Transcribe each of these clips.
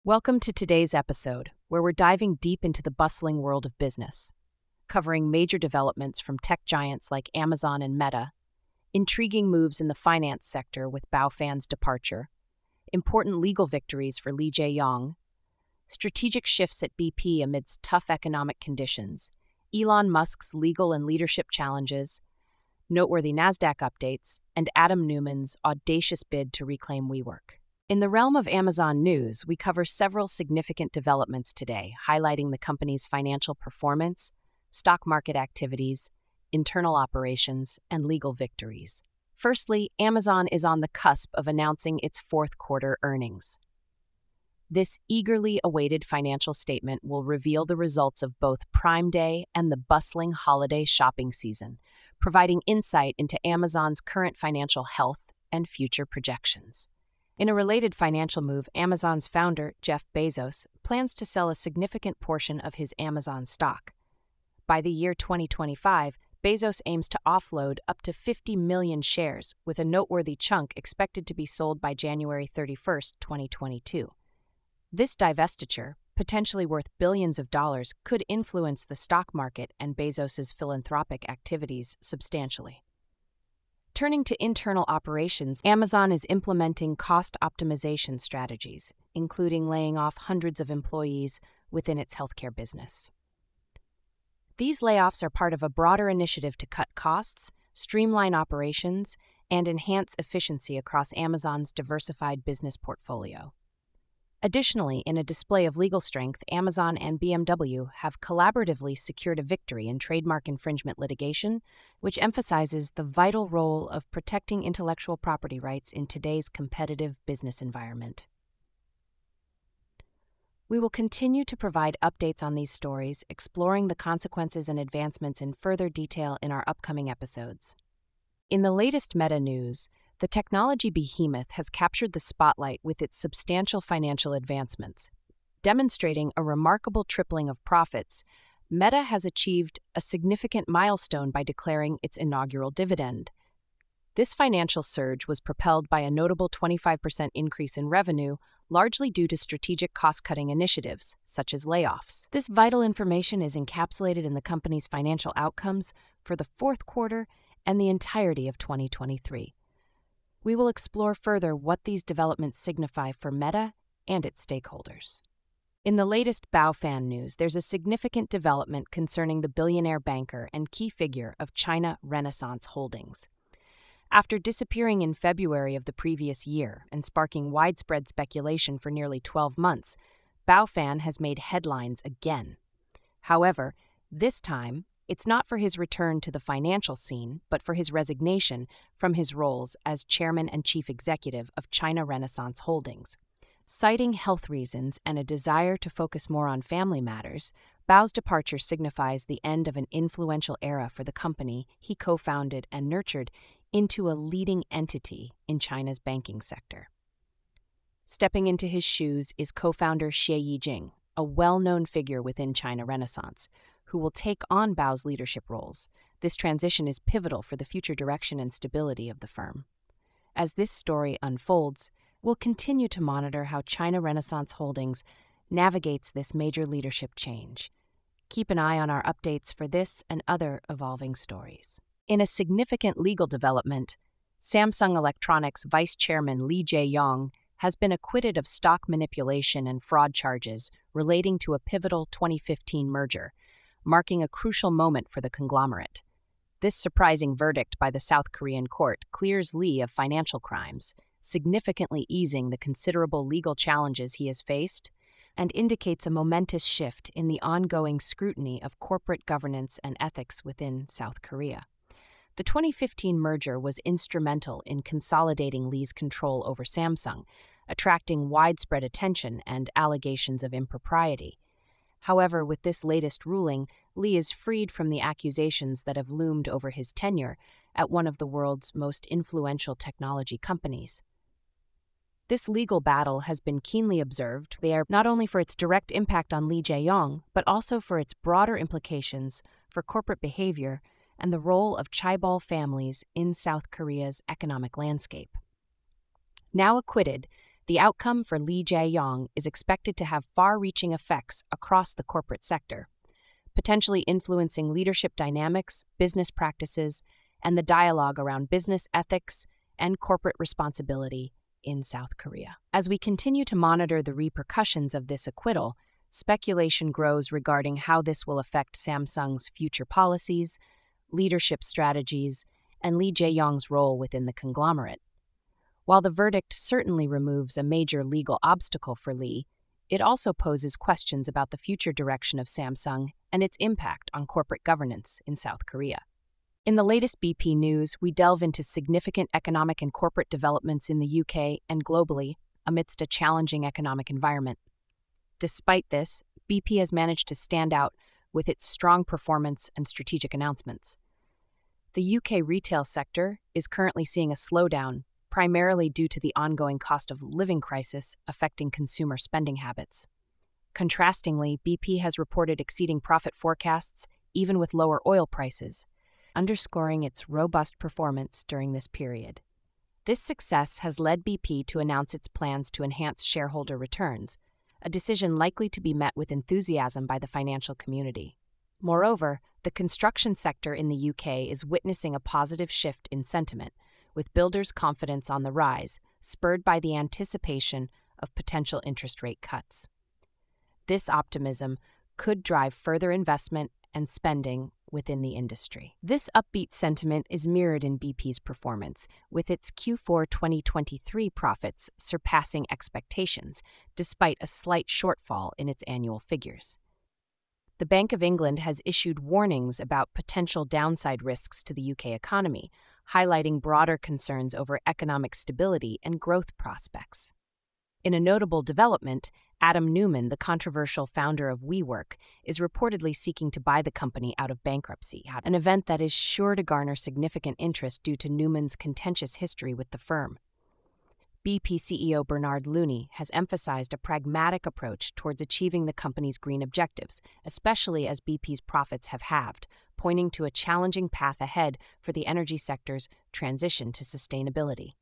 Welcome to today's episode, where we're diving deep into the bustling world of business, covering major developments from tech giants like Amazon and Meta, intriguing moves in the finance sector with Baofan's departure, important legal victories for Li Jiayong, strategic shifts at BP amidst tough economic conditions, Elon Musk's legal and leadership challenges, noteworthy NASDAQ updates, and Adam Neumann's audacious bid to reclaim WeWork. In the realm of Amazon news, we cover several significant developments today, highlighting the company's financial performance, stock market activities, internal operations, and legal victories. Firstly, Amazon is on the cusp of announcing its fourth quarter earnings. This eagerly awaited financial statement will reveal the results of both Prime Day and the bustling holiday shopping season, providing insight into Amazon's current financial health and future projections. In a related financial move, Amazon's founder, Jeff Bezos, plans to sell a significant portion of his Amazon stock. By the year 2025, Bezos aims to offload up to 50 million shares, with a noteworthy chunk expected to be sold by January 31, 2022. This divestiture, potentially worth billions of dollars, could influence the stock market and Bezos's philanthropic activities substantially. Turning to internal operations, Amazon is implementing cost optimization strategies, including laying off hundreds of employees within its healthcare business. These layoffs are part of a broader initiative to cut costs, streamline operations, and enhance efficiency across Amazon's diversified business portfolio. Additionally, in a display of legal strength, Amazon and BMW have collaboratively secured a victory in trademark infringement litigation, which emphasizes the vital role of protecting intellectual property rights in today's competitive business environment. We will continue to provide updates on these stories, exploring the consequences and advancements in further detail in our upcoming episodes. In the latest Meta news, the technology behemoth has captured the spotlight with its substantial financial advancements. Demonstrating a remarkable tripling of profits, Meta has achieved a significant milestone by declaring its inaugural dividend. This financial surge was propelled by a notable 25% increase in revenue, largely due to strategic cost-cutting initiatives, such as layoffs. This vital information is encapsulated in the company's financial outcomes for the fourth quarter and the entirety of 2023. We will explore further what these developments signify for Meta and its stakeholders. In the latest Baofan news, there's a significant development concerning the billionaire banker and key figure of China Renaissance Holdings. After disappearing in February of the previous year and sparking widespread speculation for nearly 12 months, Baofan has made headlines again. However, this time, it's not for his return to the financial scene, but for his resignation from his roles as chairman and chief executive of China Renaissance Holdings. Citing health reasons and a desire to focus more on family matters, Bao's departure signifies the end of an influential era for the company he co-founded and nurtured into a leading entity in China's banking sector. Stepping into his shoes is co-founder Xie Yijing, a well-known figure within China Renaissance, who will take on Bao's leadership roles. This transition is pivotal for the future direction and stability of the firm. As this story unfolds, we'll continue to monitor how China Renaissance Holdings navigates this major leadership change. Keep an eye on our updates for this and other evolving stories. In a significant legal development, Samsung Electronics Vice Chairman Li Jiayong has been acquitted of stock manipulation and fraud charges relating to a pivotal 2015 merger, marking a crucial moment for the conglomerate. This surprising verdict by the South Korean court clears Li of financial crimes, significantly easing the considerable legal challenges he has faced, and indicates a momentous shift in the ongoing scrutiny of corporate governance and ethics within South Korea. The 2015 merger was instrumental in consolidating Li's control over Samsung, attracting widespread attention and allegations of impropriety. However, with this latest ruling, Li is freed from the accusations that have loomed over his tenure at one of the world's most influential technology companies. This legal battle has been keenly observed there not only for its direct impact on Li Jiayong, but also for its broader implications for corporate behavior and the role of chaebol families in South Korea's economic landscape. Now acquitted, The outcome for Lee Jae-yong is expected to have far-reaching effects across the corporate sector, potentially influencing leadership dynamics, business practices, and the dialogue around business ethics and corporate responsibility in South Korea. As we continue to monitor the repercussions of this acquittal, speculation grows regarding how this will affect Samsung's future policies, leadership strategies, and Lee Jae-yong's role within the conglomerate. While the verdict certainly removes a major legal obstacle for Lee, it also poses questions about the future direction of Samsung and its impact on corporate governance in South Korea. In the latest BP news, we delve into significant economic and corporate developments in the UK and globally amidst a challenging economic environment. Despite this, BP has managed to stand out with its strong performance and strategic announcements. The UK retail sector is currently seeing a slowdown, primarily due to the ongoing cost of living crisis affecting consumer spending habits. Contrastingly, BP has reported exceeding profit forecasts even with lower oil prices, underscoring its robust performance during this period. This success has led BP to announce its plans to enhance shareholder returns, a decision likely to be met with enthusiasm by the financial community. Moreover, the construction sector in the UK is witnessing a positive shift in sentiment, with builders' confidence on the rise, spurred by the anticipation of potential interest rate cuts. This optimism could drive further investment and spending within the industry. This upbeat sentiment is mirrored in BP's performance, with its Q4 2023 profits surpassing expectations, despite a slight shortfall in its annual figures. The Bank of England has issued warnings about potential downside risks to the UK economy, highlighting broader concerns over economic stability and growth prospects. In a notable development, Adam Neumann, the controversial founder of WeWork, is reportedly seeking to buy the company out of bankruptcy, an event that is sure to garner significant interest due to Neumann's contentious history with the firm. BP CEO Bernard Looney has emphasized a pragmatic approach towards achieving the company's green objectives, especially as BP's profits have halved, pointing to a challenging path ahead for the energy sector's transition to sustainability.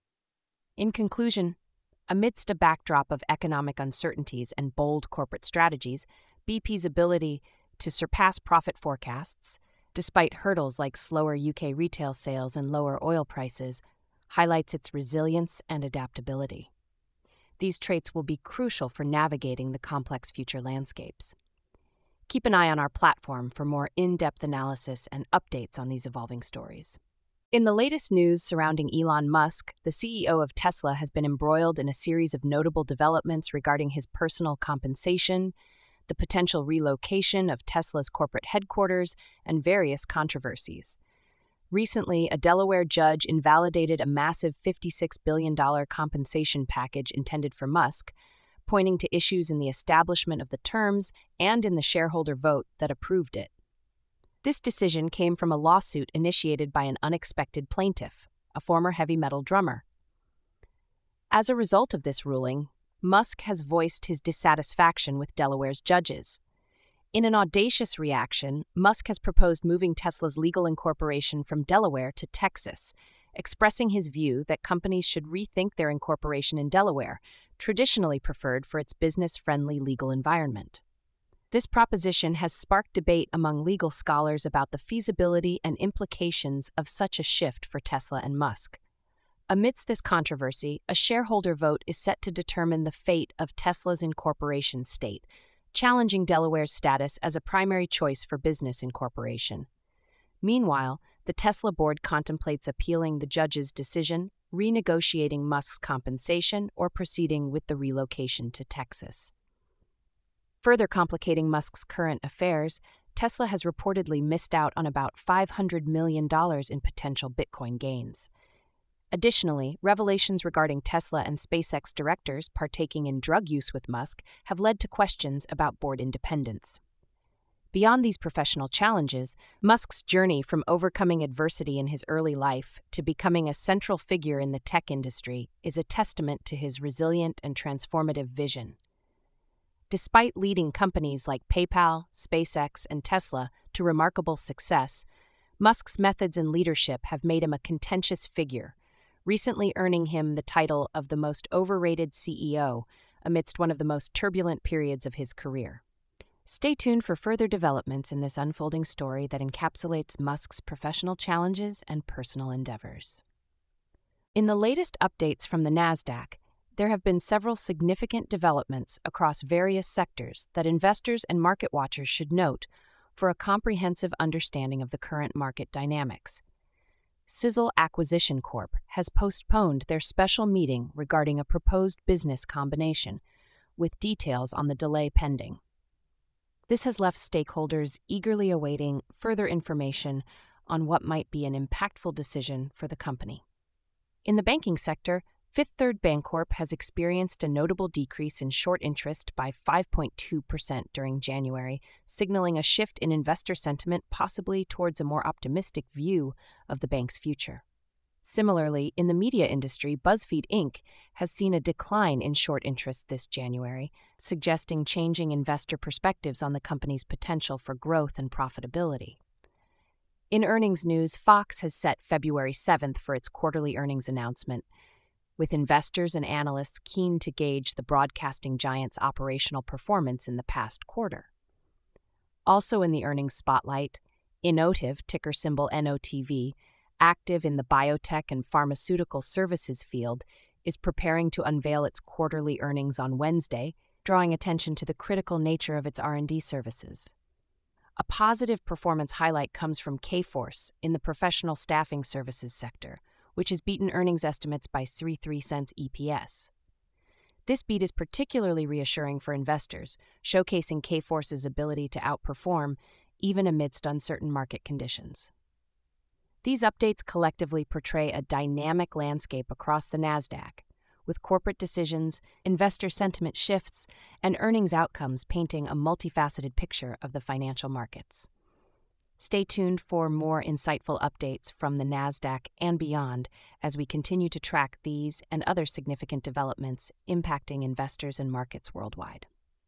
In conclusion, amidst a backdrop of economic uncertainties and bold corporate strategies, BP's ability to surpass profit forecasts, despite hurdles like slower UK retail sales and lower oil prices, highlights its resilience and adaptability. These traits will be crucial for navigating the complex future landscapes. Keep an eye on our platform for more in-depth analysis and updates on these evolving stories. In the latest news surrounding Elon Musk, the CEO of Tesla has been embroiled in a series of notable developments regarding his personal compensation, the potential relocation of Tesla's corporate headquarters, and various controversies. Recently, a Delaware judge invalidated a massive $56 billion compensation package intended for Musk, pointing to issues in the establishment of the terms and in the shareholder vote that approved it. This decision came from a lawsuit initiated by an unexpected plaintiff, a former heavy metal drummer. As a result of this ruling, Musk has voiced his dissatisfaction with Delaware's judges. In an audacious reaction, Musk has proposed moving Tesla's legal incorporation from Delaware to Texas, expressing his view that companies should rethink their incorporation in Delaware, traditionally preferred for its business-friendly legal environment. This proposition has sparked debate among legal scholars about the feasibility and implications of such a shift for Tesla and Musk. Amidst this controversy, a shareholder vote is set to determine the fate of Tesla's incorporation state, challenging Delaware's status as a primary choice for business incorporation. Meanwhile, the Tesla board contemplates appealing the judge's decision, renegotiating Musk's compensation, or proceeding with the relocation to Texas. Further complicating Musk's current affairs, Tesla has reportedly missed out on about $500 million in potential Bitcoin gains. Additionally, revelations regarding Tesla and SpaceX directors partaking in drug use with Musk have led to questions about board independence. Beyond these professional challenges, Musk's journey from overcoming adversity in his early life to becoming a central figure in the tech industry is a testament to his resilient and transformative vision. Despite leading companies like PayPal, SpaceX, and Tesla to remarkable success, Musk's methods and leadership have made him a contentious figure, recently earning him the title of the most overrated CEO amidst one of the most turbulent periods of his career. Stay tuned for further developments in this unfolding story that encapsulates Musk's professional challenges and personal endeavors. In the latest updates from the Nasdaq, there have been several significant developments across various sectors that investors and market watchers should note for a comprehensive understanding of the current market dynamics. Sizzle Acquisition Corp. has postponed their special meeting regarding a proposed business combination, with details on the delay pending. This has left stakeholders eagerly awaiting further information on what might be an impactful decision for the company. In the banking sector, Fifth Third Bancorp has experienced a notable decrease in short interest by 5.2% during January, signaling a shift in investor sentiment possibly towards a more optimistic view of the bank's future. Similarly, in the media industry, BuzzFeed Inc. has seen a decline in short interest this January, suggesting changing investor perspectives on the company's potential for growth and profitability. In earnings news, Fox has set February 7th for its quarterly earnings announcement, with investors and analysts keen to gauge the broadcasting giant's operational performance in the past quarter. Also in the earnings spotlight, Innotiv, ticker symbol NOTV, active in the biotech and pharmaceutical services field, is preparing to unveil its quarterly earnings on Wednesday, drawing attention to the critical nature of its R&D services. A positive performance highlight comes from Kforce in the professional staffing services sector, which has beaten earnings estimates by 3 cents EPS. This beat is particularly reassuring for investors, showcasing Kforce's ability to outperform even amidst uncertain market conditions. These updates collectively portray a dynamic landscape across the Nasdaq, with corporate decisions, investor sentiment shifts, and earnings outcomes painting a multifaceted picture of the financial markets. Stay tuned for more insightful updates from the Nasdaq and beyond as we continue to track these and other significant developments impacting investors and markets worldwide.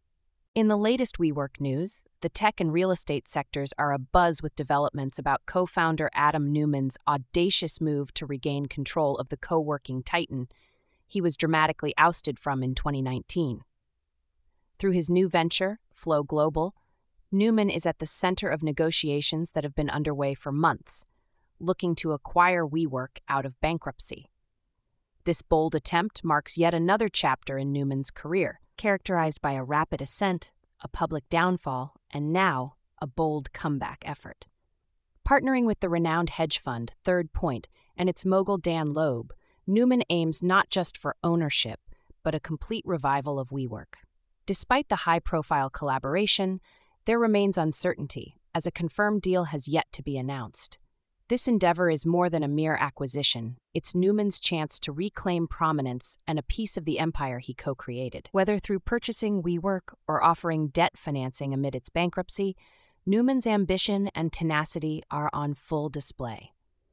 In the latest WeWork news, the tech and real estate sectors are abuzz with developments about co-founder Adam Neumann's audacious move to regain control of the co-working titan he was dramatically ousted from in 2019. Through his new venture, Flow Global, Neumann is at the center of negotiations that have been underway for months, looking to acquire WeWork out of bankruptcy. This bold attempt marks yet another chapter in Neumann's career, characterized by a rapid ascent, a public downfall, and now a bold comeback effort. Partnering with the renowned hedge fund Third Point and its mogul Dan Loeb, Neumann aims not just for ownership, but a complete revival of WeWork. Despite the high-profile collaboration, there remains uncertainty, as a confirmed deal has yet to be announced. This endeavor is more than a mere acquisition. It's Neumann's chance to reclaim prominence and a piece of the empire he co-created. Whether through purchasing WeWork or offering debt financing amid its bankruptcy, Neumann's ambition and tenacity are on full display.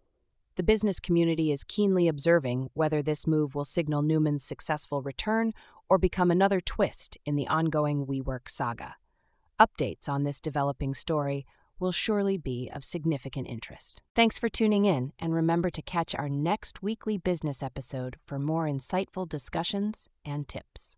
The business community is keenly observing whether this move will signal Neumann's successful return or become another twist in the ongoing WeWork saga. Updates on this developing story will surely be of significant interest. Thanks for tuning in, and remember to catch our next weekly business episode for more insightful discussions and tips.